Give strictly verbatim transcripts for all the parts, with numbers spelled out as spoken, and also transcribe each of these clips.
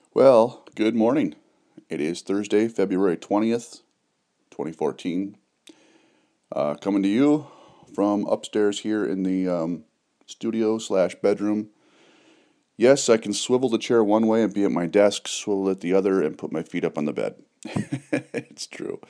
Well, good morning. It is Thursday, February twentieth, twenty fourteen. Uh, coming to you from upstairs here in the um, studio slash bedroom. Yes, I can swivel the chair one way and be at my desk, swivel it the other, and put my feet up on the bed. It's true.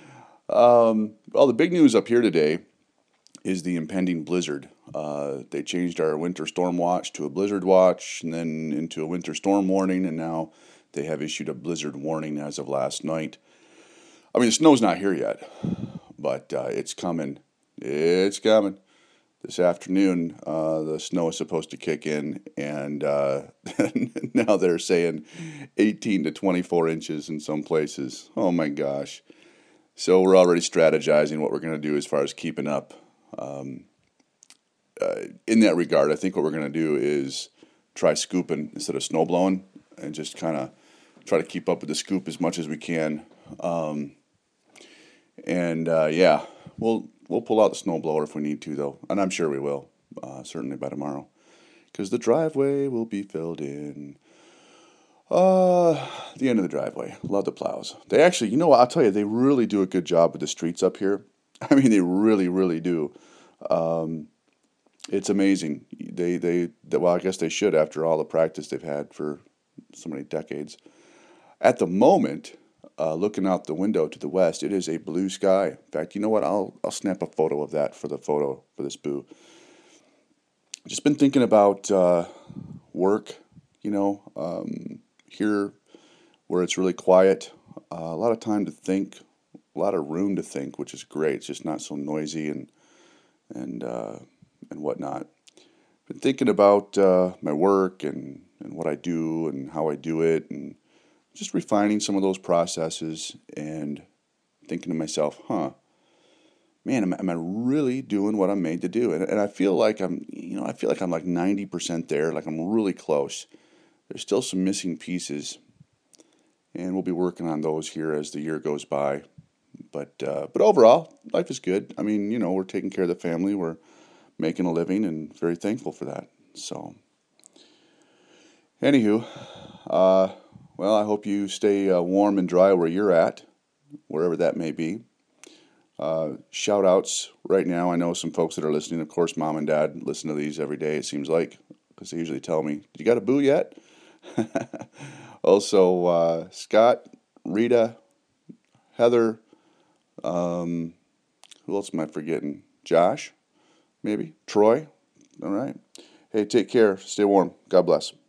Um, well, the big news up here today is the impending blizzard. Uh, they changed our winter storm watch to a blizzard watch and then into a winter storm warning, and now they have issued a blizzard warning as of last night. I mean, the snow's not here yet, but uh, it's coming. It's coming. This afternoon, uh, the snow is supposed to kick in, and uh, now they're saying eighteen to twenty-four inches in some places. Oh my gosh. So we're already strategizing what we're going to do as far as keeping up. Um, uh, in that regard, I think what we're going to do is try scooping instead of snow blowing and just kind of try to keep up with the scoop as much as we can. Um, and uh, yeah, we'll we'll pull out the snow blower if we need to, though, and I'm sure we will, uh, certainly by tomorrow, because the driveway will be filled in. Uh, the end of the driveway. Love the plows. They actually, you know what? I'll tell you, they really do a good job with the streets up here. I mean, they really, really do. Um, it's amazing. They, they, they, well, I guess they should after all the practice they've had for so many decades. At the moment, uh, looking out the window to the west, it is a blue sky. In fact, you know what? I'll, I'll snap a photo of that for the photo for this boo. Just been thinking about uh, work. You know, um, here where it's really quiet, uh, a lot of time to think, a lot of room to think, which is great. It's just not so noisy and and uh, and whatnot. Been thinking about uh, my work and, and what I do and how I do it, and just refining some of those processes and thinking to myself, huh, man, am, am I really doing what I'm made to do? And, and I feel like I'm, you know, I feel like I'm like ninety percent there, like I'm really close. There's still some missing pieces, and we'll be working on those here as the year goes by. But uh, but overall, life is good. I mean, you know, we're taking care of the family, we're making a living, and very thankful for that. So, anywho, uh, well, I hope you stay uh, warm and dry where you're at, wherever that may be. Uh, shout outs right now. I know some folks that are listening. Of course, mom and dad listen to these every day, it seems like, because they usually tell me, "Did you got a boo yet?" Also, uh, Scott, Rita, Heather, um, who else am I forgetting? Josh, maybe? Troy? All right. Hey, take care. Stay warm. God bless.